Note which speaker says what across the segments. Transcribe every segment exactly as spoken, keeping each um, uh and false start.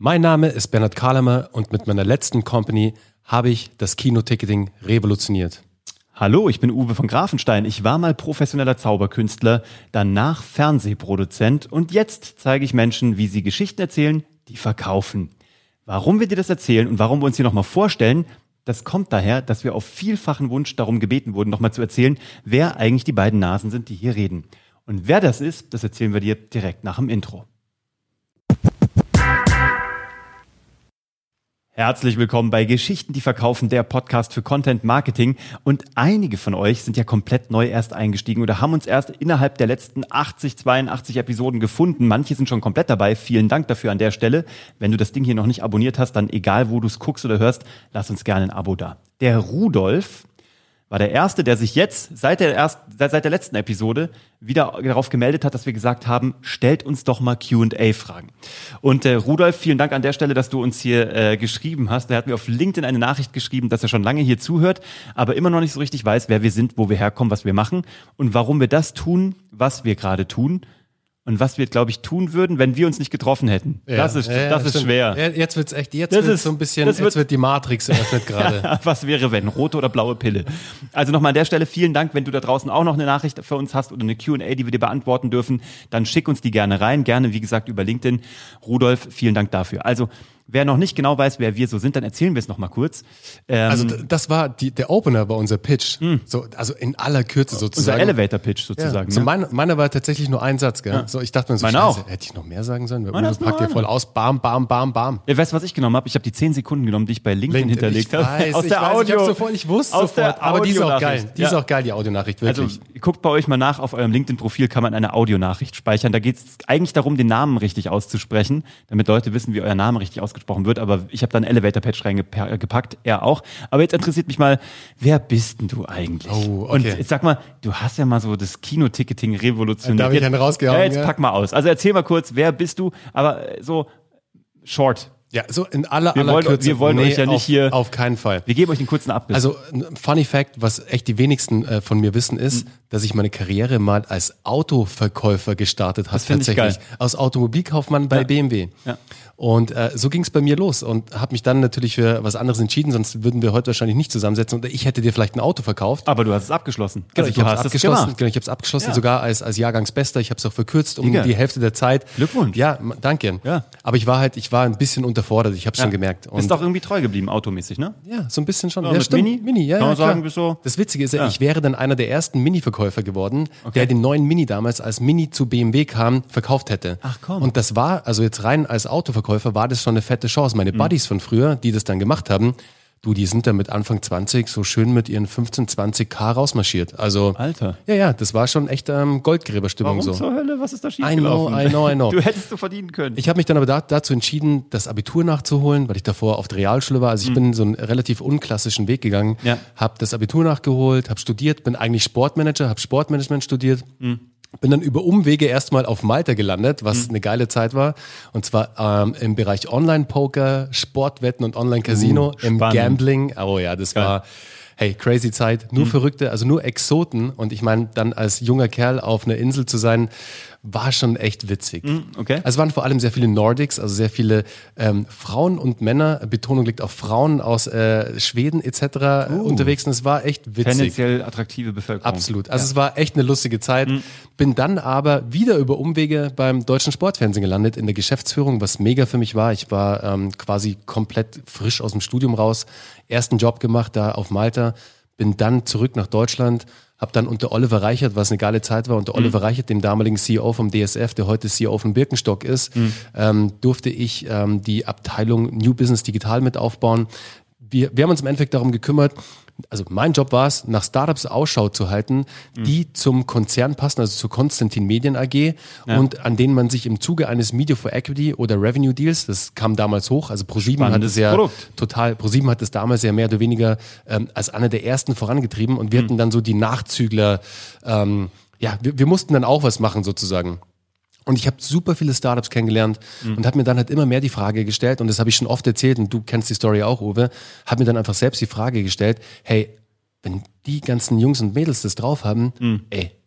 Speaker 1: Mein Name ist Bernhard Kahlemer und mit meiner letzten Company habe ich das Kinoticketing revolutioniert.
Speaker 2: Hallo, ich bin Uwe von Grafenstein. Ich war mal professioneller Zauberkünstler, danach Fernsehproduzent und jetzt zeige ich Menschen, wie sie Geschichten erzählen, die verkaufen. Warum wir dir das erzählen und warum wir uns hier nochmal vorstellen, das kommt daher, dass wir auf vielfachen Wunsch darum gebeten wurden, nochmal zu erzählen, wer eigentlich die beiden Nasen sind, die hier reden. Und wer das ist, das erzählen wir dir direkt nach dem Intro. Herzlich willkommen bei Geschichten, die verkaufen, der Podcast für Content Marketing. Und einige von euch sind ja komplett neu erst eingestiegen oder haben uns erst innerhalb der letzten achtzig, zweiundachtzig Episoden gefunden. Manche sind schon komplett dabei. Vielen Dank dafür an der Stelle. Wenn du das Ding hier noch nicht abonniert hast, dann egal, wo du es guckst oder hörst, lass uns gerne ein Abo da. Der Rudolf war der Erste, der sich jetzt seit der, erst, seit, seit der letzten Episode wieder darauf gemeldet hat, dass wir gesagt haben, stellt uns doch mal Q und A-Fragen. Und äh, Rudolf, vielen Dank an der Stelle, dass du uns hier äh, geschrieben hast. Er hat mir auf LinkedIn eine Nachricht geschrieben, dass er schon lange hier zuhört, aber immer noch nicht so richtig weiß, wer wir sind, wo wir herkommen, was wir machen und warum wir das tun, was wir gerade tun. Und was wir, glaube ich, tun würden, wenn wir uns nicht getroffen hätten. Ja, das ist,
Speaker 1: ja,
Speaker 2: das ist schwer.
Speaker 1: Jetzt wird's echt, jetzt das wird's ist, so ein bisschen, jetzt wird, wird die Matrix eröffnet gerade.
Speaker 2: Ja, was wäre wenn? Rote oder blaue Pille? Also nochmal an der Stelle vielen Dank, wenn du da draußen auch noch eine Nachricht für uns hast oder eine Q und A, die wir dir beantworten dürfen, dann schick uns die gerne rein. Gerne, wie gesagt, über LinkedIn. Rudolf, vielen Dank dafür. Also, wer noch nicht genau weiß, wer wir so sind, dann erzählen wir es nochmal kurz.
Speaker 1: Ähm, also das war die, der Opener, war unser Pitch. Mm. So, also in aller Kürze sozusagen.
Speaker 2: Unser Elevator-Pitch sozusagen.
Speaker 1: Ja. So mein, meiner war tatsächlich nur ein Satz, gell? Ja. So, ich dachte mir so, Scheiße, auch. Hätte ich noch mehr sagen sollen? Uwe packt hier voll aus, bam, bam, bam, bam.
Speaker 2: Ja, weißt du, was ich genommen habe? Ich habe die zehn Sekunden genommen, die ich bei LinkedIn, LinkedIn hinterlegt habe.
Speaker 1: Aus
Speaker 2: ich
Speaker 1: der
Speaker 2: weiß,
Speaker 1: Audio. Ich, sofort, ich wusste
Speaker 2: aus
Speaker 1: sofort, aber die ist auch geil. Die ja. ist auch geil, die Audionachricht, wirklich.
Speaker 2: Also guckt bei euch mal nach, auf eurem LinkedIn-Profil kann man eine Audionachricht speichern. Da geht es eigentlich darum, den Namen richtig auszusprechen, damit Leute wissen, wie euer Name richtig ausgesprochen wird. Aber ich habe dann Elevator-Patch reingepackt, er auch. Aber jetzt interessiert mich mal, wer bist denn du eigentlich?
Speaker 1: Oh, okay.
Speaker 2: Und jetzt sag mal, du hast ja mal so das Kinoticketing revolutioniert.
Speaker 1: Da habe ich einen rausgehauen.
Speaker 2: Ja, jetzt ja. pack mal aus. Also erzähl mal kurz, wer bist du? Aber so short.
Speaker 1: Ja, so in aller,
Speaker 2: wir
Speaker 1: aller
Speaker 2: wollen,
Speaker 1: Kürze.
Speaker 2: Wir wollen
Speaker 1: nee,
Speaker 2: euch ja nicht
Speaker 1: auf,
Speaker 2: hier...
Speaker 1: Auf keinen Fall.
Speaker 2: Wir geben euch einen kurzen Abriss.
Speaker 1: Also, Funny Fact, was echt die wenigsten äh, von mir wissen, ist, mhm. dass ich meine Karriere mal als Autoverkäufer gestartet habe. Tatsächlich. Als Automobilkaufmann bei ja. B M W. Ja. Und äh, so ging es bei mir los und habe mich dann natürlich für was anderes entschieden, sonst würden wir heute wahrscheinlich nicht zusammensetzen und ich hätte dir vielleicht ein Auto verkauft.
Speaker 2: Aber du hast es abgeschlossen.
Speaker 1: Genau,
Speaker 2: also
Speaker 1: ich habe es abgeschlossen. Genau, ich habe es abgeschlossen, ja. sogar als als Jahrgangsbester. Ich habe es auch verkürzt um Digga. die Hälfte der Zeit.
Speaker 2: Glückwunsch.
Speaker 1: Ja, danke. Ja. Aber ich war halt, ich war ein bisschen unterfordert. Ich habe es ja. schon gemerkt.
Speaker 2: Und bist auch irgendwie treu geblieben, automäßig, ne?
Speaker 1: Ja, so ein bisschen schon.
Speaker 2: Ja,
Speaker 1: ja,
Speaker 2: mit
Speaker 1: stimmt.
Speaker 2: Mini?
Speaker 1: Mini, ja,
Speaker 2: Kann man
Speaker 1: ja,
Speaker 2: sagen, bist so.
Speaker 1: Das Witzige ist ja, ja, ich wäre dann einer der ersten Mini-Verkäufer geworden, okay. der den neuen Mini damals als Mini zu B M W kam, verkauft hätte.
Speaker 2: Ach komm.
Speaker 1: Und das war, also jetzt rein als Autoverkäufer, war das schon eine fette Chance. Meine Buddies von früher, die das dann gemacht haben, du, die sind da mit Anfang zwanzig so schön mit ihren fünfzehn, zwanzig K rausmarschiert. Also,
Speaker 2: Alter.
Speaker 1: Ja, ja, das war schon echt ähm, Goldgräberstimmung.
Speaker 2: Warum
Speaker 1: so.
Speaker 2: zur Hölle? Was ist da
Speaker 1: I
Speaker 2: schiefgelaufen?
Speaker 1: know, I know, I know.
Speaker 2: Du hättest du verdienen können.
Speaker 1: Ich habe mich dann aber da, dazu entschieden, das Abitur nachzuholen, weil ich davor auf der Realschule war. Also ich mhm. bin so einen relativ unklassischen Weg gegangen, ja. habe das Abitur nachgeholt, habe studiert, bin eigentlich Sportmanager, habe Sportmanagement studiert. Mhm. Bin dann über Umwege erstmal auf Malta gelandet, was mhm. eine geile Zeit war. Und zwar ähm, im Bereich Online-Poker, Sportwetten und Online-Casino, uh, im Gambling. Oh ja, das Geil. war, hey, crazy Zeit. Nur mhm. Verrückte, also nur Exoten. Und ich meine, dann als junger Kerl auf einer Insel zu sein, war schon echt witzig.
Speaker 2: Mhm, okay.
Speaker 1: Also es waren vor allem sehr viele Nordics, also sehr viele ähm, Frauen und Männer, Betonung liegt auf Frauen aus äh, Schweden et cetera uh. unterwegs und es war echt witzig.
Speaker 2: Tendenziell attraktive Bevölkerung.
Speaker 1: Absolut, also ja. es war echt eine lustige Zeit. Mhm. Bin dann aber wieder über Umwege beim deutschen Sportfernsehen gelandet, in der Geschäftsführung, was mega für mich war. Ich war ähm, quasi komplett frisch aus dem Studium raus, ersten Job gemacht da auf Malta, bin dann zurück nach Deutschland, habe dann unter Oliver Reichert, was eine geile Zeit war, unter mhm. Oliver Reichert, dem damaligen C E O vom D S F, der heute C E O von Birkenstock ist, mhm. ähm, durfte ich ähm, die Abteilung New Business Digital mit aufbauen. Wir, wir haben uns im Endeffekt darum gekümmert, also mein Job war es, nach Startups Ausschau zu halten, die mhm. zum Konzern passen, also zur Konstantin Medien A G ja. und an denen man sich im Zuge eines Media for Equity oder Revenue Deals, das kam damals hoch, also ProSieben hat es ja Produkt. total, ProSieben hat es damals ja mehr oder weniger ähm, als einer der ersten vorangetrieben und wir mhm. hatten dann so die Nachzügler, ähm, ja, wir, wir mussten dann auch was machen sozusagen. Und ich habe super viele Startups kennengelernt mhm. und habe mir dann halt immer mehr die Frage gestellt, und das habe ich schon oft erzählt und du kennst die Story auch, Uwe, habe mir dann einfach selbst die Frage gestellt, hey, wenn die ganzen Jungs und Mädels das drauf haben, mhm. ey,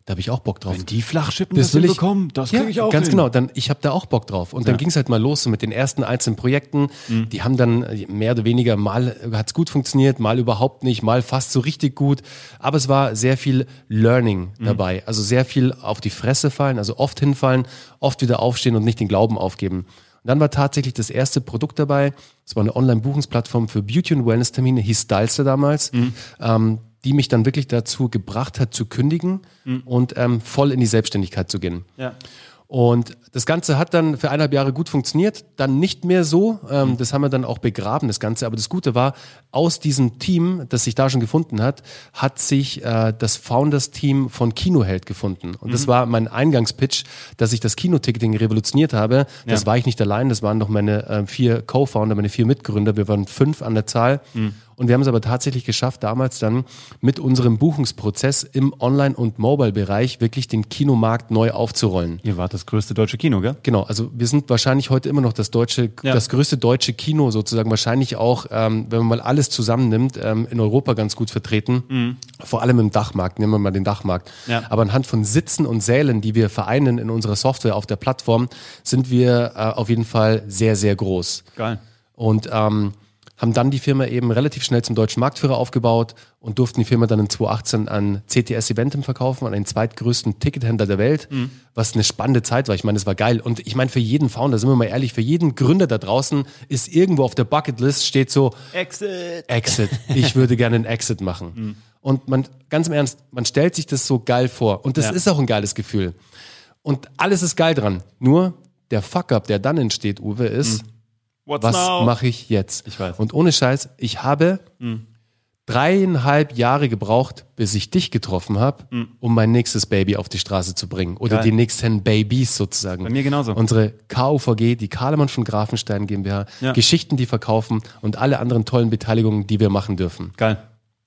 Speaker 1: Da habe ich auch Bock drauf.
Speaker 2: Wenn die Flachschippen
Speaker 1: das
Speaker 2: das
Speaker 1: will ich
Speaker 2: bekommen, das kriege
Speaker 1: ja,
Speaker 2: ich auch
Speaker 1: ganz
Speaker 2: hin.
Speaker 1: genau. Dann ich habe da auch Bock drauf. Und dann
Speaker 2: Ja.
Speaker 1: ging es halt mal los so mit den ersten einzelnen Projekten. Mhm. Die haben dann mehr oder weniger mal hat's gut funktioniert, mal überhaupt nicht, mal fast so richtig gut. Aber es war sehr viel Learning mhm. dabei. Also sehr viel auf die Fresse fallen, also oft hinfallen, oft wieder aufstehen und nicht den Glauben aufgeben. Und dann war tatsächlich das erste Produkt dabei. Es war eine Online-Buchungsplattform für Beauty- und Wellness-Termine, hieß Stylester damals. Mhm. Ähm, die mich dann wirklich dazu gebracht hat, zu kündigen mhm. und ähm, voll in die Selbstständigkeit zu gehen.
Speaker 2: Ja.
Speaker 1: Und das Ganze hat dann für eineinhalb Jahre gut funktioniert, dann nicht mehr so. Ähm, mhm. Das haben wir dann auch begraben, das Ganze. Aber das Gute war, aus diesem Team, das sich da schon gefunden hat, hat sich äh, das Founders-Team von Kinoheld gefunden. Und mhm. das war mein Eingangspitch, dass ich das Kinoticketing revolutioniert habe. Das ja. war ich nicht allein, das waren noch meine äh, vier Co-Founder, meine vier Mitgründer. Wir waren fünf an der Zahl. Mhm. Und wir haben es aber tatsächlich geschafft, damals dann mit unserem Buchungsprozess im Online- und Mobile-Bereich wirklich den Kinomarkt neu aufzurollen.
Speaker 2: Ihr wart das größte deutsche Kino, gell?
Speaker 1: Genau, also wir sind wahrscheinlich heute immer noch das deutsche, ja. das größte deutsche Kino sozusagen, wahrscheinlich auch, ähm, wenn man mal alles zusammennimmt, ähm, in Europa ganz gut vertreten. Mhm. Vor allem im Dachmarkt, nehmen wir mal den Dachmarkt. Ja. Aber anhand von Sitzen und Sälen, die wir vereinen in unserer Software auf der Plattform, sind wir äh, auf jeden Fall sehr, sehr groß.
Speaker 2: Geil.
Speaker 1: Und ähm, haben dann die Firma eben relativ schnell zum deutschen Marktführer aufgebaut und durften die Firma dann in zweitausendachtzehn an C T S Eventim verkaufen, an den zweitgrößten Tickethändler der Welt, mhm. was eine spannende Zeit war. Ich meine, es war geil. Und ich meine, für jeden Founder, sind wir mal ehrlich, für jeden Gründer da draußen ist irgendwo auf der Bucketlist steht so
Speaker 2: Exit.
Speaker 1: Exit. Ich würde gerne einen Exit machen. Mhm. Und man, ganz im Ernst, man stellt sich das so geil vor. Und das ja. ist auch ein geiles Gefühl. Und alles ist geil dran. Nur der Fuck-up, der dann entsteht, Uwe, ist... Mhm.
Speaker 2: What's
Speaker 1: was
Speaker 2: now?
Speaker 1: mache ich jetzt?
Speaker 2: Ich weiß.
Speaker 1: Und ohne Scheiß, ich habe mm. dreieinhalb Jahre gebraucht, bis ich dich getroffen habe, mm. um mein nächstes Baby auf die Straße zu bringen. Oder Geil. Die nächsten Babys sozusagen.
Speaker 2: Bei mir genauso.
Speaker 1: Unsere K U V G, die Kahlemann von Grafenstein GmbH, ja. Geschichten, die verkaufen und alle anderen tollen Beteiligungen, die wir machen dürfen.
Speaker 2: Geil.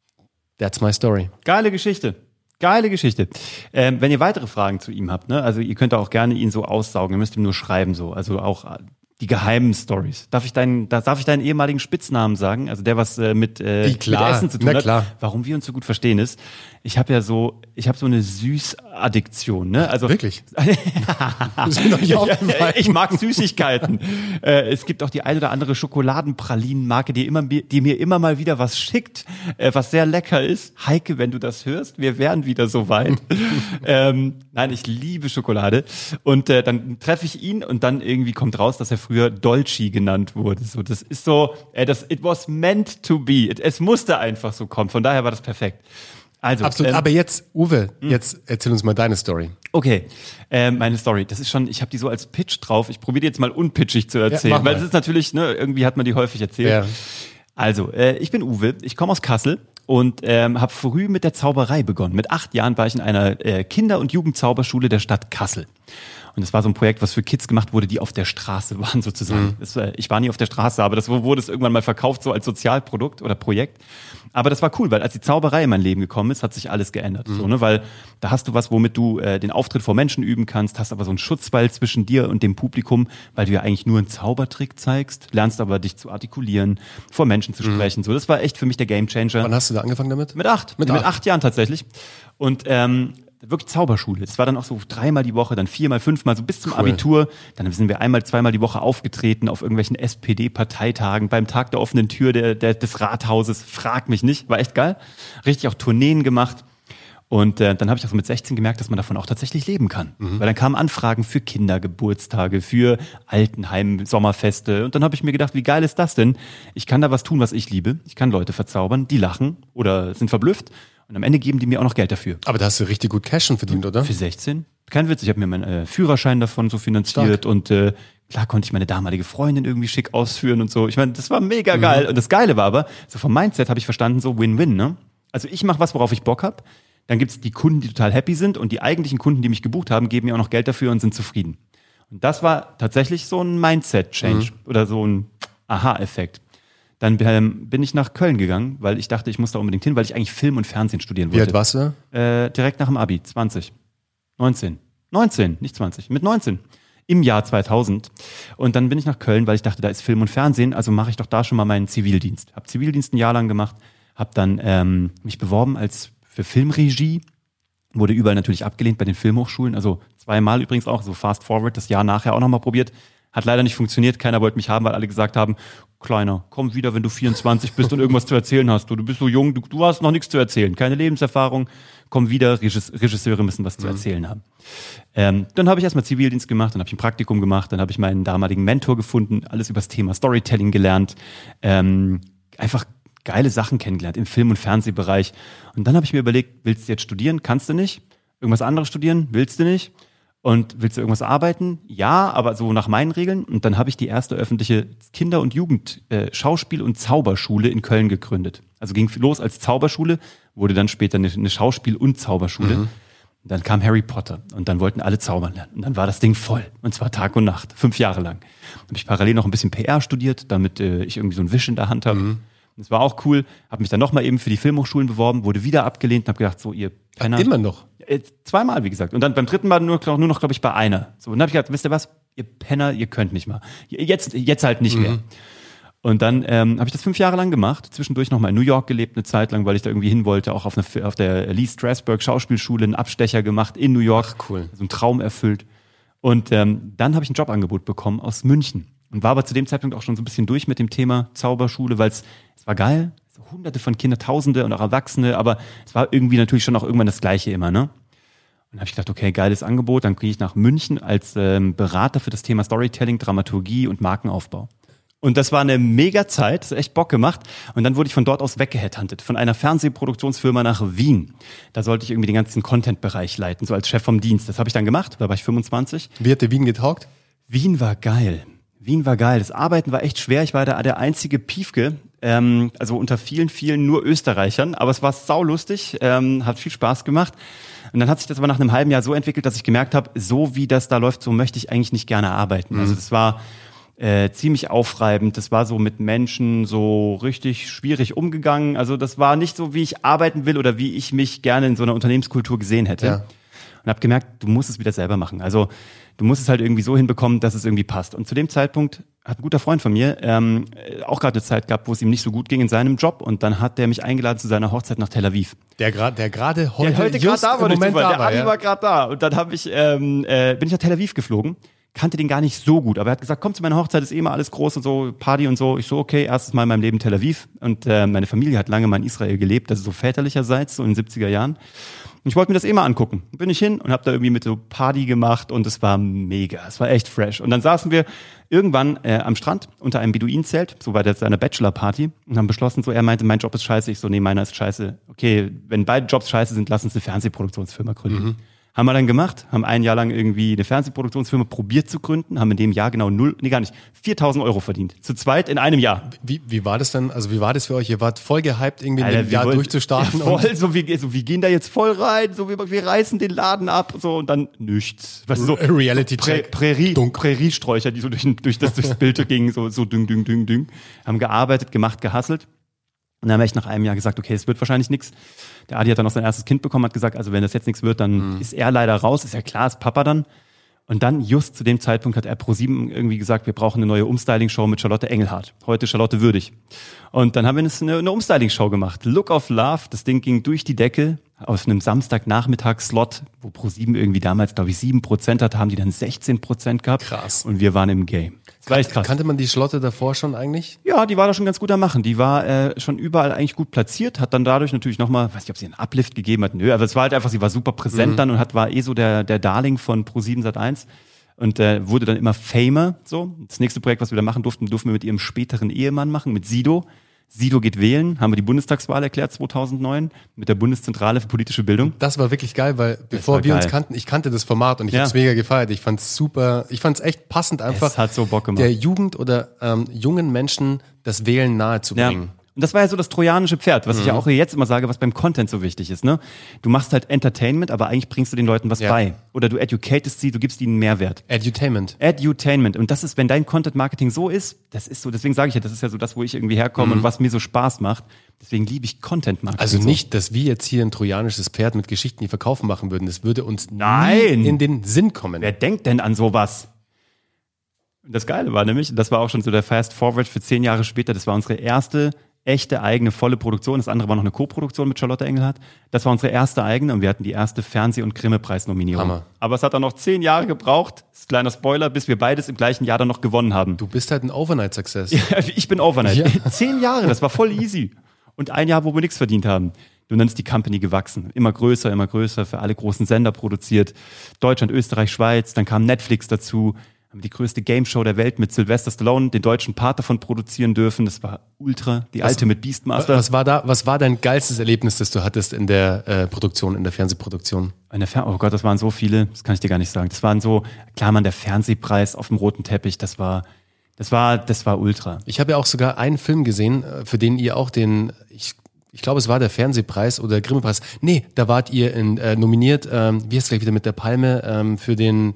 Speaker 1: That's my story.
Speaker 2: Geile Geschichte. Geile Geschichte. Ähm, wenn ihr weitere Fragen zu ihm habt, ne, also ihr könnt auch gerne ihn so aussaugen, ihr müsst ihm nur schreiben so, also auch die geheimen Stories. Darf ich deinen, darf ich deinen ehemaligen Spitznamen sagen? Also der, was äh, mit, äh, mit Essen zu tun
Speaker 1: Na
Speaker 2: hat.
Speaker 1: Klar.
Speaker 2: Warum wir uns so gut verstehen ist, ich habe ja so, ich habe so eine Süßaddiktion, ne? Also
Speaker 1: wirklich? Das ist mir noch nicht aufgefallen.
Speaker 2: Ich mag Süßigkeiten. äh, es gibt auch die ein oder andere Schokoladenpralinen-Marke, die immer, die mir immer mal wieder was schickt, äh, was sehr lecker ist. Heike, wenn du das hörst, wir wären wieder so weit. ähm, nein, ich liebe Schokolade. Und äh, dann treffe ich ihn und dann irgendwie kommt raus, dass er früher Dolci genannt wurde. So, das ist so, äh, das, it was meant to be. It, es musste einfach so kommen. Von daher war das perfekt. Also,
Speaker 1: absolut. Ähm, Aber jetzt, Uwe, jetzt erzähl uns mal deine Story.
Speaker 2: Okay, ähm, meine Story. Das ist schon, ich habe die so als Pitch drauf. Ich probiere die jetzt mal unpitchig zu erzählen, ja, weil das ist natürlich, ne, irgendwie hat man die häufig erzählt. Ja. Also, äh, ich bin Uwe, ich komme aus Kassel und ähm, habe früh mit der Zauberei begonnen. Mit acht Jahren war ich in einer äh, Kinder- und Jugendzauberschule der Stadt Kassel. Und es war so ein Projekt, was für Kids gemacht wurde, die auf der Straße waren sozusagen. Mhm. Das, äh, ich war nie auf der Straße, aber das wurde es irgendwann mal verkauft so als Sozialprodukt oder Projekt. Aber das war cool, weil als die Zauberei in mein Leben gekommen ist, hat sich alles geändert. Mhm. So, ne? Weil da hast du was, womit du äh, den Auftritt vor Menschen üben kannst, hast aber so einen Schutzwall zwischen dir und dem Publikum, weil du ja eigentlich nur einen Zaubertrick zeigst, lernst aber dich zu artikulieren, vor Menschen zu sprechen. Mhm. So, das war echt für mich der Gamechanger.
Speaker 1: Wann hast du da angefangen damit?
Speaker 2: Mit acht. Mit, mit acht. acht Jahren tatsächlich. Und ähm, wirklich Zauberschule. Das war dann auch so dreimal die Woche, dann viermal, fünfmal, so bis zum cool. Abitur. Dann sind wir einmal, zweimal die Woche aufgetreten auf irgendwelchen S P D-Parteitagen, beim Tag der offenen Tür der, der, des Rathauses. Frag mich nicht, war echt geil. Richtig auch Tourneen gemacht. Und äh, dann habe ich auch so mit sechzehn gemerkt, dass man davon auch tatsächlich leben kann. Mhm. Weil dann kamen Anfragen für Kindergeburtstage, für Altenheim, Sommerfeste. Und dann habe ich mir gedacht, wie geil ist das denn? Ich kann da was tun, was ich liebe. Ich kann Leute verzaubern, die lachen oder sind verblüfft. Und am Ende geben die mir auch noch Geld dafür.
Speaker 1: Aber da hast du richtig gut Cash schon verdient, oder?
Speaker 2: Für sechzehn. Kein Witz, ich habe mir meinen äh, Führerschein davon so finanziert. Stark. Und äh, klar konnte ich meine damalige Freundin irgendwie schick ausführen und so. Ich meine, das war mega mhm. geil. Und das Geile war aber, so vom Mindset habe ich verstanden, so Win-Win, ne? Also ich mache was, worauf ich Bock habe. Dann gibt's die Kunden, die total happy sind. Und die eigentlichen Kunden, die mich gebucht haben, geben mir auch noch Geld dafür und sind zufrieden. Und das war tatsächlich so ein Mindset-Change mhm. oder so ein Aha-Effekt. Dann bin ich nach Köln gegangen, weil ich dachte, ich muss da unbedingt hin, weil ich eigentlich Film und Fernsehen studieren wollte.
Speaker 1: Wie alt warst du?
Speaker 2: Äh, direkt nach dem Abi, zwanzig. neunzehn. neunzehn, nicht zwanzig, mit neunzehn. Im Jahr zweitausend. Und dann bin ich nach Köln, weil ich dachte, da ist Film und Fernsehen, also mache ich doch da schon mal meinen Zivildienst. Hab Zivildienst ein Jahr lang gemacht, hab dann ähm, mich beworben als für Filmregie Wurde überall natürlich abgelehnt bei den Filmhochschulen, also zweimal übrigens auch, so fast forward, das Jahr nachher auch nochmal probiert. Hat leider nicht funktioniert, keiner wollte mich haben, weil alle gesagt haben, Kleiner, komm wieder, wenn du vierundzwanzig bist und irgendwas zu erzählen hast. Du, du bist so jung, du, du hast noch nichts zu erzählen, keine Lebenserfahrung. Komm wieder, Regis, Regisseure müssen was mhm. zu erzählen haben. Ähm, dann habe ich erstmal Zivildienst gemacht, dann habe ich ein Praktikum gemacht, dann habe ich meinen damaligen Mentor gefunden, alles über das Thema Storytelling gelernt, ähm, einfach geile Sachen kennengelernt im Film- und Fernsehbereich. Und dann habe ich mir überlegt, willst du jetzt studieren? Kannst du nicht? Irgendwas anderes studieren? Willst du nicht? Und willst du irgendwas arbeiten? Ja, aber so nach meinen Regeln. Und dann habe ich die erste öffentliche Kinder- und Jugend äh, Schauspiel- und Zauberschule in Köln gegründet. Also ging los als Zauberschule, wurde dann später eine, eine Schauspiel- und Zauberschule. Mhm. Und dann kam Harry Potter und dann wollten alle zaubern lernen. Und dann war das Ding voll. Und zwar Tag und Nacht, fünf Jahre lang. Dann habe ich parallel noch ein bisschen P R studiert, damit äh, ich irgendwie so einen Wisch in der Hand habe. Mhm. Das war auch cool. Habe mich dann nochmal eben für die Filmhochschulen beworben, wurde wieder abgelehnt und habe gedacht, so ihr
Speaker 1: Penner. Immer noch?
Speaker 2: Äh, zweimal, wie gesagt. Und dann beim dritten Mal nur, nur noch, glaube ich, bei einer. So, und dann habe ich gedacht, wisst ihr was? Ihr Penner, ihr könnt nicht mal. Jetzt, jetzt halt nicht mhm. mehr. Und dann ähm, habe ich das fünf Jahre lang gemacht. Zwischendurch nochmal in New York gelebt, eine Zeit lang, weil ich da irgendwie hin wollte. Auch auf, eine, auf der Lee Strasberg Schauspielschule einen Abstecher gemacht in New York.
Speaker 1: Ach, cool.
Speaker 2: So einen Traum erfüllt. Und ähm, dann habe ich ein Jobangebot bekommen aus München. Und war aber zu dem Zeitpunkt auch schon so ein bisschen durch mit dem Thema Zauberschule, weil es es war geil. So hunderte von Kindern, Tausende und auch Erwachsene. Aber es war irgendwie natürlich schon auch irgendwann das Gleiche immer, ne? Und dann habe ich gedacht, okay, geiles Angebot. Dann gehe ich nach München als ähm, Berater für das Thema Storytelling, Dramaturgie und Markenaufbau. Und das war eine mega Zeit, das hat echt Bock gemacht. Und dann wurde ich von dort aus weggeheadhuntet, von einer Fernsehproduktionsfirma nach Wien. Da sollte ich irgendwie den ganzen Content-Bereich leiten, so als Chef vom Dienst. Das habe ich dann gemacht, da war ich fünfundzwanzig.
Speaker 1: Wie hat dir Wien getaugt?
Speaker 2: Wien war geil. Wien war geil. Das Arbeiten war echt schwer. Ich war da der einzige Piefke, ähm, also unter vielen, vielen nur Österreichern. Aber es war saulustig, ähm, hat viel Spaß gemacht. Und dann hat sich das aber nach einem halben Jahr so entwickelt, dass ich gemerkt habe, so wie das da läuft, so möchte ich eigentlich nicht gerne arbeiten. Mhm. Also das war äh, ziemlich aufreibend. Das war so mit Menschen so richtig schwierig umgegangen. Also das war nicht so, wie ich arbeiten will oder wie ich mich gerne in so einer Unternehmenskultur gesehen hätte. Ja. Und habe gemerkt, du musst es wieder selber machen. Also du musst es halt irgendwie so hinbekommen, dass es irgendwie passt. Und zu dem Zeitpunkt hat ein guter Freund von mir ähm, auch gerade eine Zeit gehabt, wo es ihm nicht so gut ging in seinem Job. Und dann hat der mich eingeladen zu seiner Hochzeit nach Tel Aviv.
Speaker 1: Der gerade der gerade heute,
Speaker 2: der heute
Speaker 1: just
Speaker 2: da war,
Speaker 1: im Moment
Speaker 2: da war.
Speaker 1: Der
Speaker 2: Adi
Speaker 1: ja.
Speaker 2: war gerade da. Und dann hab ich, ähm, äh, bin ich nach Tel Aviv geflogen. Kannte den gar nicht so gut. Aber er hat gesagt, komm zu meiner Hochzeit, ist eh mal alles groß und so, Party und so. Ich so, okay, erstes Mal in meinem Leben Tel Aviv. Und äh, meine Familie hat lange mal in Israel gelebt, also so väterlicherseits, so in den siebziger Jahren. Und ich wollte mir das eh mal angucken. Bin ich hin und habe da irgendwie mit so Party gemacht und es war mega. Es war echt fresh. Und dann saßen wir irgendwann äh, am Strand unter einem Beduinenzelt, so bei der, seiner Bachelor-Party, und haben beschlossen, so er meinte, mein Job ist scheiße. Ich so, nee, meiner ist scheiße. Okay, wenn beide Jobs scheiße sind, lass uns eine Fernsehproduktionsfirma gründen. Mhm. Haben wir dann gemacht, haben ein Jahr lang irgendwie eine Fernsehproduktionsfirma probiert zu gründen, haben in dem Jahr genau null, nee gar nicht, viertausend Euro verdient. Zu zweit in einem Jahr.
Speaker 1: Wie, wie war das denn, also wie war das für euch? Ihr wart voll gehypt, irgendwie
Speaker 2: Alter,
Speaker 1: in dem Jahr
Speaker 2: wollen,
Speaker 1: durchzustarten.
Speaker 2: Ja, voll, so wir, so wir gehen da jetzt voll rein, so wir, wir reißen den Laden ab, so und dann nichts. Was so
Speaker 1: Reality-Check.
Speaker 2: Prä, Prärie, Präriesträucher, die so durch, durch das durchs Bild gingen, so, so düng, düng, düng, düng. Haben gearbeitet, gemacht, gehasselt. Und dann habe ich nach einem Jahr gesagt, okay, es wird wahrscheinlich nichts. Der Adi hat dann noch sein erstes Kind bekommen, hat gesagt, also wenn das jetzt nichts wird, dann mhm. ist er leider raus. Ist ja klar, ist Papa dann. Und dann just zu dem Zeitpunkt hat er ProSieben irgendwie gesagt, wir brauchen eine neue Umstyling-Show mit Charlotte Engelhardt. Heute Charlotte Würdig. Und dann haben wir eine, eine Umstyling-Show gemacht. Look of Love, das Ding ging durch die Decke. Auf einem Samstagnachmittags-Slot, wo ProSieben irgendwie damals, glaube ich, sieben Prozent hatte, haben die dann sechzehn Prozent gehabt.
Speaker 1: Krass.
Speaker 2: Und wir waren im Game. Das war echt krass.
Speaker 1: Kannte man die Charlotte davor schon eigentlich?
Speaker 2: Ja, die war da schon ganz gut am Machen. Die war äh, schon überall eigentlich gut platziert, hat dann dadurch natürlich nochmal, weiß nicht, ob sie einen Uplift gegeben hat, nö, aber es war halt einfach, sie war super präsent mhm. dann und hat, war eh so der, der Darling von ProSieben Sat eins und äh, wurde dann immer famer, so. Das nächste Projekt, was wir da machen durften, durften wir mit ihrem späteren Ehemann machen, mit Sido. Sido geht wählen, haben wir die Bundestagswahl erklärt zweitausendneun mit der Bundeszentrale für politische Bildung.
Speaker 1: Das war wirklich geil, weil bevor wir geil. uns kannten, ich kannte das Format und ich ja. habe es mega gefeiert. Ich fand's super, ich fand's echt passend einfach,
Speaker 2: es hat so Bock gemacht.
Speaker 1: Der Jugend oder ähm, jungen Menschen das Wählen nahe zu bringen.
Speaker 2: Ja. Und das war ja so das trojanische Pferd, was mhm. ich ja auch jetzt immer sage, was beim Content so wichtig ist. Ne? Du machst halt Entertainment, aber eigentlich bringst du den Leuten was ja. bei. Oder du educatest sie, du gibst ihnen Mehrwert.
Speaker 1: Edutainment.
Speaker 2: Edutainment. Und das ist, wenn dein Content-Marketing so ist, das ist so, deswegen sage ich ja, das ist ja so das, wo ich irgendwie herkomme mhm. und was mir so Spaß macht. Deswegen liebe ich Content-Marketing.
Speaker 1: Also nicht, dass wir jetzt hier ein trojanisches Pferd mit Geschichten, die verkaufen machen würden. Das würde uns
Speaker 2: Nein.
Speaker 1: nie in den Sinn kommen.
Speaker 2: Wer denkt denn an sowas? Das Geile war nämlich, das war auch schon so der Fast Forward für zehn Jahre später, das war unsere erste echte eigene volle Produktion. Das andere war noch eine Co-Produktion mit Charlotte Engelhardt. Das war unsere erste eigene und wir hatten die erste Fernseh- und Grimme-Preis-Nominierung.
Speaker 1: Hammer.
Speaker 2: Aber es hat dann noch zehn Jahre gebraucht, das ist ein kleiner Spoiler, bis wir beides im gleichen Jahr dann noch gewonnen haben.
Speaker 1: Du bist halt ein Overnight-Success.
Speaker 2: Ja, ich bin Overnight.
Speaker 1: Ja.
Speaker 2: Zehn Jahre, das war voll easy. Und ein Jahr, wo wir nichts verdient haben. Und dann ist die Company gewachsen. Immer größer, immer größer, für alle großen Sender produziert. Deutschland, Österreich, Schweiz, dann kam Netflix dazu. Haben die größte Game-Show der Welt mit Sylvester Stallone, den deutschen Part davon produzieren dürfen. Das war ultra, die
Speaker 1: was,
Speaker 2: Ultimate Beastmaster.
Speaker 1: Was war da, was war dein geilstes Erlebnis, das du hattest in der äh, Produktion, in der Fernsehproduktion?
Speaker 2: In der Fer- oh Gott, das waren so viele, das kann ich dir gar nicht sagen. Das waren so, klar, man, der Fernsehpreis auf dem roten Teppich, das war, das war, das war ultra.
Speaker 1: Ich habe ja auch sogar einen Film gesehen, für den ihr auch den, ich Ich glaube, es war der Fernsehpreis oder der Grimme-Preis. Nee, da wart ihr in, äh, nominiert, ähm, wie heißt es gleich wieder mit der Palme, ähm, für den...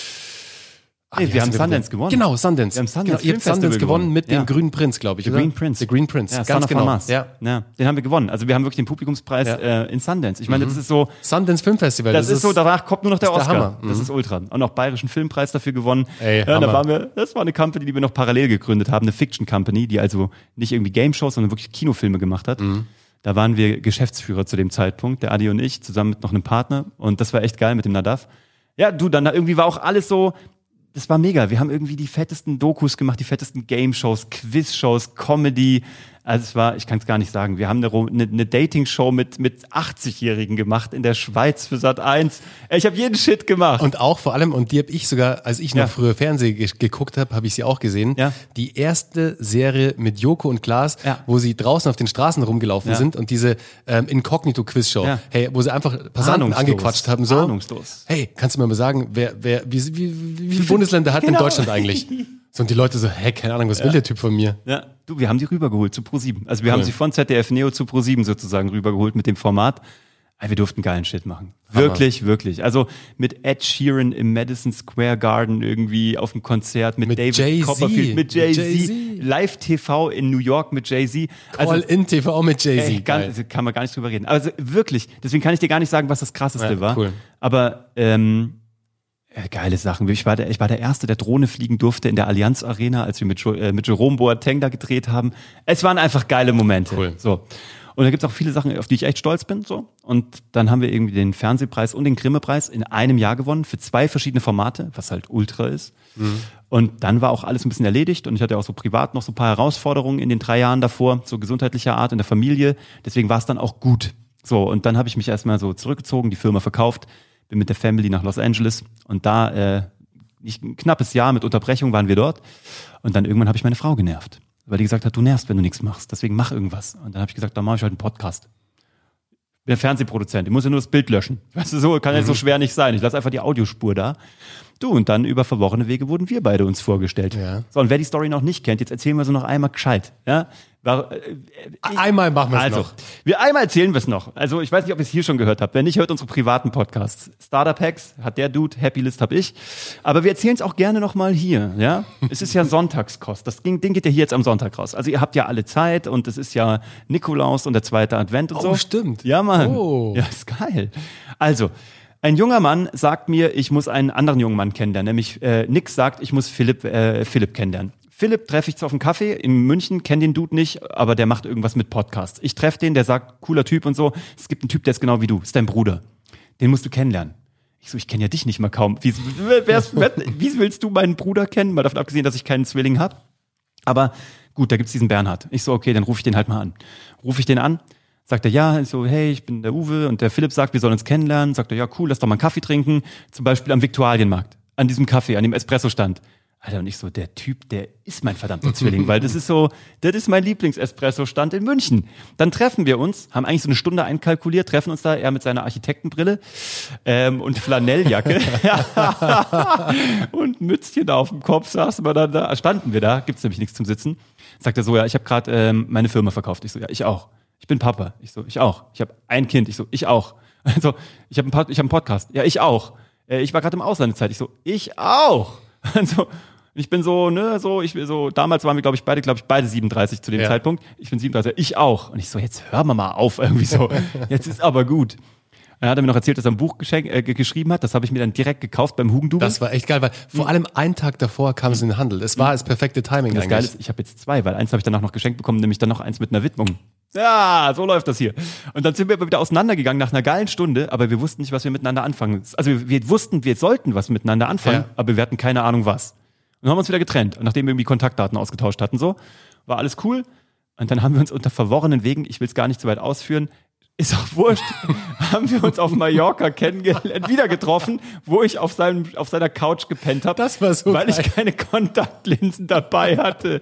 Speaker 2: Ach, nee, wir haben Sundance gewonnen.
Speaker 1: Genau, Sundance.
Speaker 2: Wir haben Sundance,
Speaker 1: genau, ihr habt Sundance gewonnen mit
Speaker 2: ja.
Speaker 1: dem Grünen Prinz, glaube ich,
Speaker 2: The
Speaker 1: oder?
Speaker 2: Green Prince.
Speaker 1: The Green Prince,
Speaker 2: ja,
Speaker 1: ganz genau.
Speaker 2: Ja. ja, den haben wir gewonnen. Also wir haben wirklich den Publikumspreis
Speaker 1: ja.
Speaker 2: äh, in Sundance. Ich meine, mhm. das ist so...
Speaker 1: Sundance Filmfestival.
Speaker 2: Das, das ist so, danach kommt nur noch der Oscar.
Speaker 1: Der
Speaker 2: mhm. Das ist ultra. Und auch Bayerischen Filmpreis dafür gewonnen.
Speaker 1: Ey,
Speaker 2: ja, da waren wir, das war eine Company, die wir noch parallel gegründet haben, eine Fiction Company, die also nicht irgendwie Game-Shows, sondern wirklich Kinofilme gemacht hat. Mhm. Da waren wir Geschäftsführer zu dem Zeitpunkt, der Adi und ich, zusammen mit noch einem Partner. Und das war echt geil mit dem Nadav. Ja, du, dann irgendwie war auch alles so, das war mega. Wir haben irgendwie die fettesten Dokus gemacht, die fettesten Game-Shows, Quiz-Shows, Comedy. Also es war, ich kann es gar nicht sagen, wir haben eine, eine, eine Dating-Show mit, mit achtzig-Jährigen gemacht in der Schweiz für Sat eins. Ich habe jeden Shit gemacht.
Speaker 1: Und auch vor allem, und die habe ich sogar, als ich noch
Speaker 2: ja.
Speaker 1: früher Fernsehen ge- geguckt habe, habe ich sie auch gesehen.
Speaker 2: Ja.
Speaker 1: Die erste Serie mit Joko und Klaas,
Speaker 2: ja.
Speaker 1: wo sie draußen auf den Straßen rumgelaufen
Speaker 2: ja.
Speaker 1: sind und diese ähm, Inkognito-Quiz-Show, ja. hey, wo sie einfach Passanten
Speaker 2: Ahnungslos.
Speaker 1: angequatscht haben. So,
Speaker 2: Ahnungslos.
Speaker 1: Hey, kannst du mir mal sagen, wer, wer, wie, wie, wie viele Bundesländer hat
Speaker 2: genau.
Speaker 1: denn Deutschland eigentlich? So, und die Leute so, hä, keine Ahnung, was ja. will der Typ von mir?
Speaker 2: Ja, du, wir haben die rübergeholt zu ProSieben. Also wir
Speaker 1: cool.
Speaker 2: haben sie von Z D F Neo zu ProSieben sozusagen rübergeholt mit dem Format. Wir durften geilen Shit machen. Wirklich, Hammer. wirklich. Also mit Ed Sheeran im Madison Square Garden irgendwie auf dem Konzert, mit, mit David
Speaker 1: Jay-Z.
Speaker 2: Copperfield, mit Jay-Z,
Speaker 1: Jay-Z.
Speaker 2: Live-T V in New York mit Jay-Z.
Speaker 1: Call-in-T V mit Jay-Z.
Speaker 2: Ey, gar, kann man gar nicht drüber reden. Also wirklich, deswegen kann ich dir gar nicht sagen, was das Krasseste
Speaker 1: ja,
Speaker 2: war.
Speaker 1: Cool.
Speaker 2: Aber ähm, ja, geile Sachen. Ich war, der, ich war der Erste, der Drohne fliegen durfte in der Allianz Arena, als wir mit, äh, mit Jerome Boateng da gedreht haben. Es waren einfach geile Momente.
Speaker 1: Cool.
Speaker 2: So. Und da gibt's auch viele Sachen, auf die ich echt stolz bin. So. Und dann haben wir irgendwie den Fernsehpreis und den Grimme-Preis in einem Jahr gewonnen für zwei verschiedene Formate, was halt ultra ist. Mhm. Und dann war auch alles ein bisschen erledigt. Und ich hatte auch so privat noch so ein paar Herausforderungen in den drei Jahren davor, so gesundheitlicher Art in der Familie. Deswegen war es dann auch gut. So, und dann habe ich mich erstmal so zurückgezogen, die Firma verkauft, bin mit der Family nach Los Angeles. Und da, äh, nicht, ein knappes Jahr mit Unterbrechung waren wir dort. Und dann irgendwann habe ich meine Frau genervt. Weil die gesagt hat, du nervst, wenn du nichts machst. Deswegen mach irgendwas. Und dann habe ich gesagt, dann mache ich halt einen Podcast. Ich bin Fernsehproduzent, ich muss ja nur das Bild löschen. Weißt du, so kann ja mhm. so schwer nicht sein. Ich lasse einfach die Audiospur da. Du, und dann über verworrene Wege wurden wir beide uns vorgestellt.
Speaker 1: Ja.
Speaker 2: So, und wer die Story noch nicht kennt, jetzt erzählen wir sie noch einmal gescheit. Ja? War, äh, ich,
Speaker 1: einmal machen wir es
Speaker 2: also,
Speaker 1: noch.
Speaker 2: Wir einmal erzählen wir es noch. Also ich weiß nicht, ob ihr es hier schon gehört habt. Wenn nicht, hört unsere privaten Podcasts. Startup Hacks hat der Dude, Happy List hab ich. Aber wir erzählen es auch gerne noch mal hier. Ja, es ist ja Sonntagskost. Das Ding, Ding geht ja hier jetzt am Sonntag raus. Also ihr habt ja alle Zeit und es ist ja Nikolaus und der zweite Advent und
Speaker 1: oh,
Speaker 2: so.
Speaker 1: Oh, stimmt.
Speaker 2: Ja, Mann.
Speaker 1: Oh.
Speaker 2: Ja, ist geil. Also, ein junger Mann sagt mir, ich muss einen anderen jungen Mann kennenlernen. Nämlich äh, Nick sagt, ich muss Philipp, äh, Philipp kennenlernen. Philipp treffe ich auf dem Kaffee in München, kenne den Dude nicht, aber der macht irgendwas mit Podcasts. Ich treffe den, der sagt, cooler Typ und so. Es gibt einen Typ, der ist genau wie du, ist dein Bruder. Den musst du kennenlernen. Ich so, ich kenne ja dich nicht mal kaum. Wie, wie willst du meinen Bruder kennen? Mal davon abgesehen, dass ich keinen Zwilling habe. Aber gut, da gibt's diesen Bernhard. Ich so, okay, dann rufe ich den halt mal an. Rufe ich den an, sagt er, ja, ich so, hey, ich bin der Uwe. Und der Philipp sagt, wir sollen uns kennenlernen. Sagt er, ja, cool, lass doch mal einen Kaffee trinken. Zum Beispiel am Viktualienmarkt. An diesem Kaffee, an dem Espresso-Stand. Alter, und ich so, der Typ, der ist mein verdammter Zwilling, weil das ist so, das ist mein Lieblings-Espresso-Stand in München. Dann treffen wir uns, haben eigentlich so eine Stunde einkalkuliert, treffen uns da, er mit seiner Architektenbrille ähm, und Flanelljacke und Mützchen auf dem Kopf, saßen wir dann da, standen wir da, gibt's nämlich nichts zum Sitzen. Sagt er so, ja, ich habe gerade ähm, meine Firma verkauft. Ich so, ja, ich auch. Ich bin Papa. Ich so, ich auch. Ich habe ein Kind. Ich so, ich auch. Also, ich habe einen, ich hab einen Podcast. Ja, ich auch. Äh, ich war gerade im Auslandszeit. Ich so, ich auch. Also, ich bin so, ne, so, ich bin so, damals waren wir, glaube ich, beide, glaube ich, beide siebenunddreißig zu dem
Speaker 1: ja.
Speaker 2: Zeitpunkt. Ich bin siebenunddreißig, ich auch. Und ich so, jetzt hör mal mal auf, irgendwie so. Jetzt ist aber gut. Er hat mir noch erzählt, dass er ein Buch geschenk, äh, geschrieben hat. Das habe ich mir dann direkt gekauft beim Hugendubel.
Speaker 1: Das war echt geil, weil vor mhm. allem einen Tag davor kam es in den Handel. Es war das perfekte Timing
Speaker 2: das
Speaker 1: eigentlich.
Speaker 2: Geile ist, ich habe jetzt zwei, weil eins habe ich danach noch geschenkt bekommen, nämlich dann noch eins mit einer Widmung. Ja, so läuft das hier. Und dann sind wir aber wieder auseinandergegangen nach einer geilen Stunde, aber wir wussten nicht, was wir miteinander anfangen. Also wir, wir wussten, wir sollten was miteinander anfangen, ja. aber wir hatten keine Ahnung was. Und dann haben wir uns wieder getrennt, nachdem wir irgendwie Kontaktdaten ausgetauscht hatten. So war alles cool. Und dann haben wir uns unter verworrenen Wegen, ich will es gar nicht so weit ausführen, ist auch wurscht, haben wir uns auf Mallorca kennengelernt, wieder getroffen, wo ich auf, seinem, auf seiner Couch gepennt habe,
Speaker 1: das war so
Speaker 2: weil
Speaker 1: geil.
Speaker 2: ich keine Kontaktlinsen dabei hatte.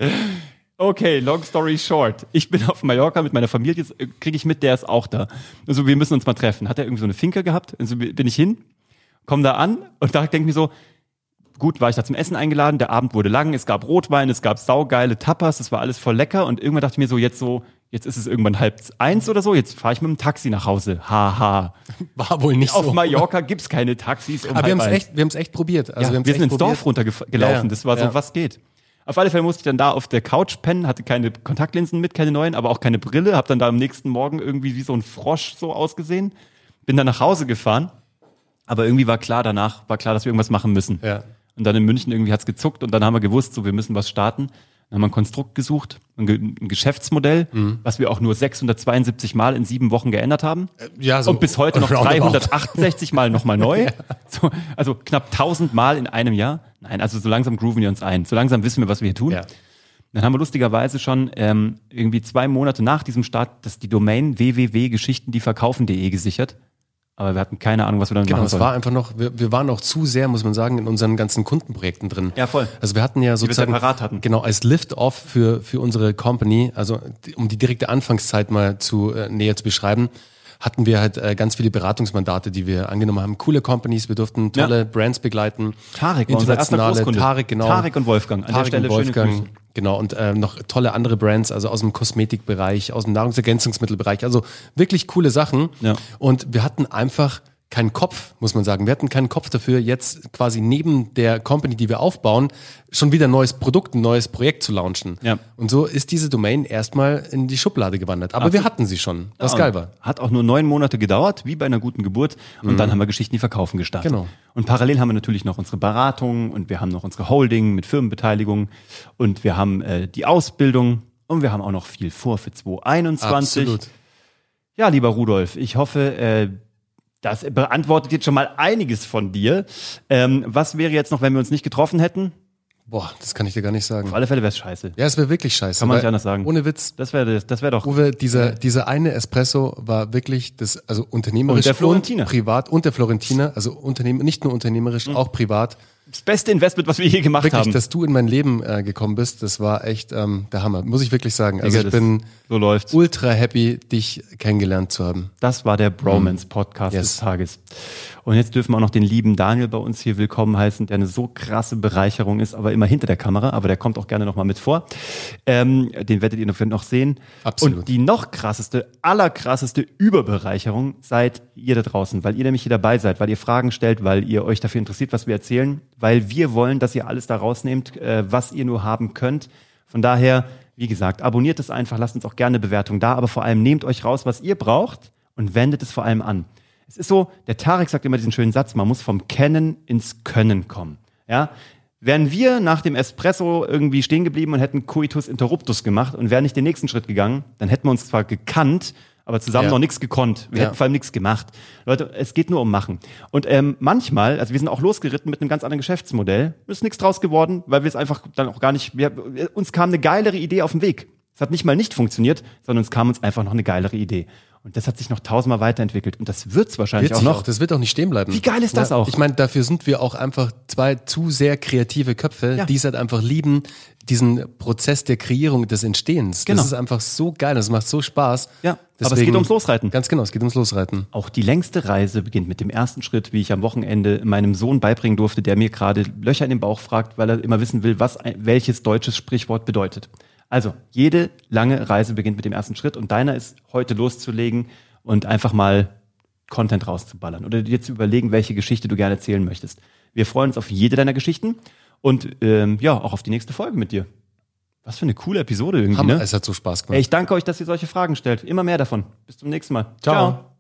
Speaker 2: Okay, long story short. Ich bin auf Mallorca mit meiner Familie, jetzt kriege ich mit, der ist auch da. Also wir müssen uns mal treffen. Hat er irgendwie so eine Finke gehabt? Also bin ich hin, komme da an und da denke ich mir so, gut, war ich da zum Essen eingeladen, der Abend wurde lang, es gab Rotwein, es gab saugeile Tapas, das war alles voll lecker und irgendwann dachte ich mir so, jetzt so, jetzt ist es irgendwann halb eins oder so, jetzt fahre ich mit dem Taxi nach Hause. Haha.
Speaker 1: War wohl nicht
Speaker 2: Auf
Speaker 1: so.
Speaker 2: Auf Mallorca gibt's keine Taxis. Um
Speaker 1: Aber wir haben es echt, wir haben es echt probiert. Also
Speaker 2: ja,
Speaker 1: wir haben
Speaker 2: wir
Speaker 1: es
Speaker 2: sind
Speaker 1: echt
Speaker 2: ins
Speaker 1: probiert.
Speaker 2: Dorf runtergelaufen, ja, ja. Das war so, ja. was geht. Auf alle Fälle musste ich dann da auf der Couch pennen, hatte keine Kontaktlinsen mit, keine neuen, aber auch keine Brille, habe dann da am nächsten Morgen irgendwie wie so ein Frosch so ausgesehen, bin dann nach Hause gefahren, aber irgendwie war klar danach, war klar, dass wir irgendwas machen müssen.
Speaker 1: Ja.
Speaker 2: Und dann in München irgendwie hat's gezuckt und dann haben wir gewusst, so wir müssen was starten. Dann haben wir ein Konstrukt gesucht, ein, Ge- ein Geschäftsmodell, mhm. was wir auch nur sechshundertzweiundsiebzig Mal in sieben Wochen geändert haben.
Speaker 1: Ja, so
Speaker 2: und bis heute noch dreihundertachtundsechzig Mal nochmal neu. So, also knapp tausend Mal in einem Jahr. Nein, also so langsam grooven wir uns ein. So langsam wissen wir, was wir hier tun.
Speaker 1: Ja.
Speaker 2: Dann haben wir lustigerweise schon ähm, irgendwie zwei Monate nach diesem Start das die Domain w w w punkt geschichten die verkaufen punkt de gesichert. Aber wir hatten keine Ahnung, was wir damit
Speaker 1: genau,
Speaker 2: machen
Speaker 1: es
Speaker 2: sollen.
Speaker 1: war einfach noch, wir, wir waren auch zu sehr, muss man sagen, in unseren ganzen Kundenprojekten drin.
Speaker 2: Ja, voll.
Speaker 1: Also wir hatten ja sozusagen,
Speaker 2: die wir separat hatten.
Speaker 1: Genau, als Lift-Off für, für unsere Company, also die, um die direkte Anfangszeit mal zu äh, näher zu beschreiben, hatten wir halt äh, ganz viele Beratungsmandate, die wir angenommen haben. Coole Companies, wir durften tolle ja. Brands begleiten.
Speaker 2: Tarek war unser erster Großkunde.
Speaker 1: Tarek, genau.
Speaker 2: Tarek und Wolfgang. An
Speaker 1: Tarek
Speaker 2: der Stelle
Speaker 1: und Wolfgang,
Speaker 2: schöne Grüße.
Speaker 1: Genau, und äh, noch tolle andere Brands, also aus dem Kosmetikbereich, aus dem Nahrungsergänzungsmittelbereich, also wirklich coole Sachen.
Speaker 2: Ja.
Speaker 1: Und wir hatten einfach keinen Kopf, muss man sagen. Wir hatten keinen Kopf dafür, jetzt quasi neben der Company, die wir aufbauen, schon wieder ein neues Produkt, ein neues Projekt zu launchen.
Speaker 2: Ja.
Speaker 1: Und so ist diese Domain erstmal in die Schublade gewandert. Aber Ach, wir hatten sie schon, was ja, geil war.
Speaker 2: Hat auch nur neun Monate gedauert, wie bei einer guten Geburt. Und mhm. dann haben wir Geschichten, die verkaufen gestartet.
Speaker 1: Genau.
Speaker 2: Und parallel haben wir natürlich noch unsere Beratung und wir haben noch unsere Holding mit Firmenbeteiligung und wir haben äh, die Ausbildung und wir haben auch noch viel vor für zwanzig einundzwanzig.
Speaker 1: Absolut.
Speaker 2: Ja, lieber Rudolf, ich hoffe, äh, das beantwortet jetzt schon mal einiges von dir. Ähm, was wäre jetzt noch, wenn wir uns nicht getroffen hätten?
Speaker 1: Boah, das kann ich dir gar nicht sagen.
Speaker 2: Auf alle Fälle wäre es scheiße.
Speaker 1: Ja, es wäre wirklich scheiße.
Speaker 2: Kann man nicht anders sagen.
Speaker 1: Ohne Witz.
Speaker 2: Das wäre das wäre doch.
Speaker 1: Uwe, dieser, dieser eine Espresso war wirklich das, also unternehmerisch
Speaker 2: und, der Florentiner.
Speaker 1: und privat und der Florentiner, also Unternehmen, nicht nur unternehmerisch, mhm. auch privat.
Speaker 2: Das beste Investment, was wir je gemacht
Speaker 1: wirklich,
Speaker 2: haben.
Speaker 1: Dass du in mein Leben äh, gekommen bist, das war echt ähm, der Hammer, muss ich wirklich sagen. Also
Speaker 2: Digga,
Speaker 1: ich bin
Speaker 2: so läuft's.
Speaker 1: ultra happy, dich kennengelernt zu haben.
Speaker 2: Das war der Bromance-Podcast
Speaker 1: yes.
Speaker 2: des Tages. Und jetzt dürfen wir auch noch den lieben Daniel bei uns hier willkommen heißen, der eine so krasse Bereicherung ist, aber immer hinter der Kamera, aber der kommt auch gerne nochmal mit vor. Ähm, den werdet ihr noch sehen.
Speaker 1: Absolut.
Speaker 2: Und die noch krasseste, allerkrasseste Überbereicherung seid ihr da draußen, weil ihr nämlich hier dabei seid, weil ihr Fragen stellt, weil ihr euch dafür interessiert, was wir erzählen, weil wir wollen, dass ihr alles da rausnehmt, äh, was ihr nur haben könnt. Von daher, wie gesagt, abonniert es einfach, lasst uns auch gerne eine Bewertung da, aber vor allem nehmt euch raus, was ihr braucht und wendet es vor allem an. Es ist so, der Tarek sagt immer diesen schönen Satz, man muss vom Kennen ins Können kommen. Ja? Wären wir nach dem Espresso irgendwie stehen geblieben und hätten Coitus Interruptus gemacht und wären nicht den nächsten Schritt gegangen, dann hätten wir uns zwar gekannt, aber zusammen
Speaker 1: ja.
Speaker 2: noch nichts gekonnt. Wir
Speaker 1: ja.
Speaker 2: hätten vor allem nichts gemacht. Leute, es geht nur um Machen. Und ähm, manchmal, also wir sind auch losgeritten mit einem ganz anderen Geschäftsmodell, ist nichts draus geworden, weil wir es einfach dann auch gar nicht, wir, uns kam eine geilere Idee auf den Weg. Es hat nicht mal nicht funktioniert, sondern es kam uns einfach noch eine geilere Idee. Und das hat sich noch tausendmal weiterentwickelt. Und das wird's wahrscheinlich
Speaker 1: Wird
Speaker 2: auch noch.
Speaker 1: Auch, das wird auch nicht stehen bleiben.
Speaker 2: Wie geil ist das
Speaker 1: ja,
Speaker 2: auch?
Speaker 1: Ich meine, dafür sind wir auch einfach zwei zu sehr kreative Köpfe,
Speaker 2: ja.
Speaker 1: die es halt einfach lieben, diesen Prozess der Kreierung, des Entstehens.
Speaker 2: Genau.
Speaker 1: Das ist einfach so geil, das macht so Spaß.
Speaker 2: Ja,
Speaker 1: Deswegen,
Speaker 2: aber es geht ums Losreiten.
Speaker 1: Ganz genau, es geht ums Losreiten.
Speaker 2: Auch die längste Reise beginnt mit dem ersten Schritt, wie ich am Wochenende meinem Sohn beibringen durfte, der mir gerade Löcher in den Bauch fragt, weil er immer wissen will, was ein, welches deutsches Sprichwort bedeutet. Also, jede lange Reise beginnt mit dem ersten Schritt und deiner ist, heute loszulegen und einfach mal Content rauszuballern oder dir zu überlegen, welche Geschichte du gerne erzählen möchtest. Wir freuen uns auf jede deiner Geschichten und ähm, ja, auch auf die nächste Folge mit dir. Was für eine coole Episode irgendwie,
Speaker 1: Hammer,
Speaker 2: ne?
Speaker 1: Es hat so Spaß gemacht.
Speaker 2: Ey, ich danke euch, dass ihr solche Fragen stellt. Immer mehr davon. Bis zum nächsten Mal.
Speaker 1: Ciao. Ciao.